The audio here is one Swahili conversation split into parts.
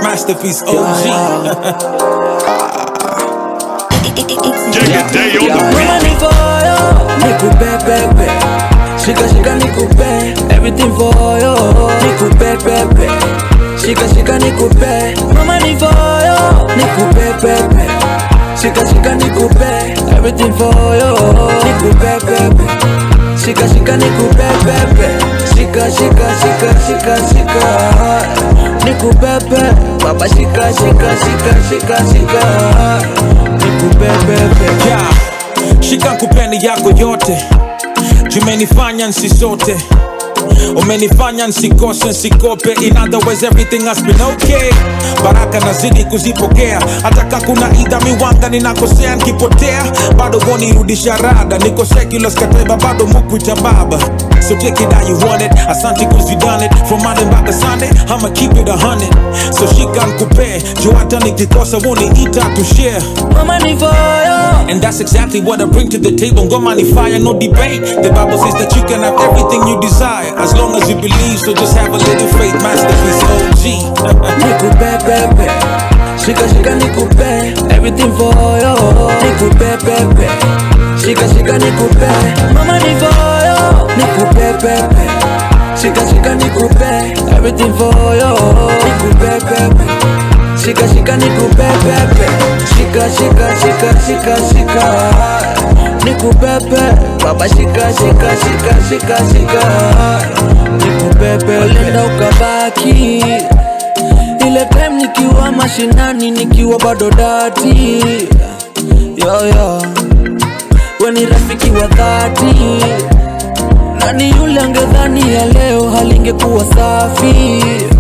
Masterpiece OG. Mama ni for you, nikupe pepe. Shika shika nikupe, everything for you. Nikupe pepe. Shika shika nikupe, mama ni for you, nikupe pepe. Shika shika nikupe, everything for you. Nikupe pepe. Shika shika nikupe pepe. Shika shika shika shika shika. Nikupepe, baba shika shika shika shika shika. Nikupepe, yeah. Shika kupeni yako yote. Jumenifanya nsisote. Umenifanya nsikose nsikope. In other words everything has been okay. Baraka nazidi kuzipokea. Ataka kuna ida miwanga ninakosea nkipotea. Bado woni rudisha rada. Niko secular skateba bado mukuita baba. So take it how you want it. Asante cause you done it. From Monday back to Sunday I'ma keep it 100. So shika nkupe. Juata nikikosa woni ita to share. mama ni for you. And that's exactly what I bring to the table. Ngoma ni fire, no debate. The Bible says that you can have everything you desire as long as you believe, so just have a little faith. Masterpiece OG. Nikupe pepe. Shika shika nikupe, everything for you. Nikupe pepe. Shika shika nikupe, mama ni for you. Nikupe pepe. Shika shika nikupe, everything for you. Nikupe pepe. Shika shika nikupe pepe. Shika shika shika shika shika. Nikupepe, baba shika shika shika shika shika. Nikupepe, ulenda ukabaki. Ile time nikiwa mashinani, nikiwa bado dati. Yo yo, we ni rafiki wa dhati. Nani yule angedhani ya leo halingekuwa safi.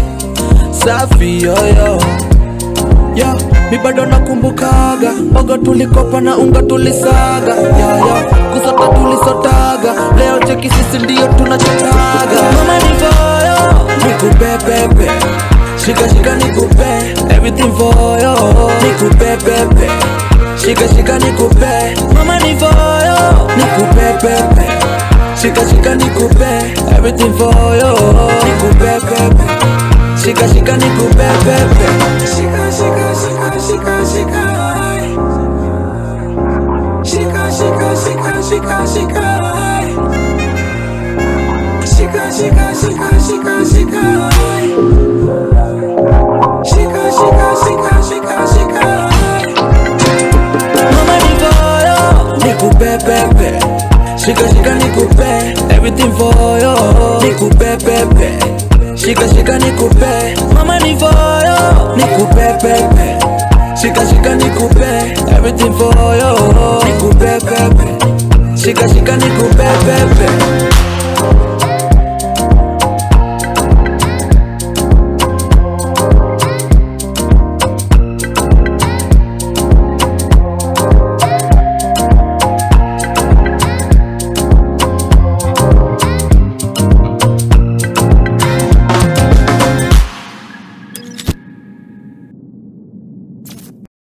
Safi yo yo. Yo, mi bado nakumbukaga. Ogo tulikopa na unga tulisaga. Yo, kusota tulisotaga. Leo cheki sisi ndio tunachotaga. Mama ni for you, nikupe pepe. Shika shika nikupe, everything for you. Nikupe pepe. Shika shika nikupe, mama ni for you. Nikupe pepe. Shika shika nikupe, everything for you. Nikupe pepe. Shika shika nikupe pepe. Shika shika shika shika shika. Shika shika shika shika shika. Shika shika shika shika shika. Shika shika shika shika shika. Mama ni for you, nikupe pepe. Shika shika nikupe, everything for you. Nikupe pepe. Shika shika nikupe, mama ni for you. Nikupe pepe. Shika shika nikupe, everything for you.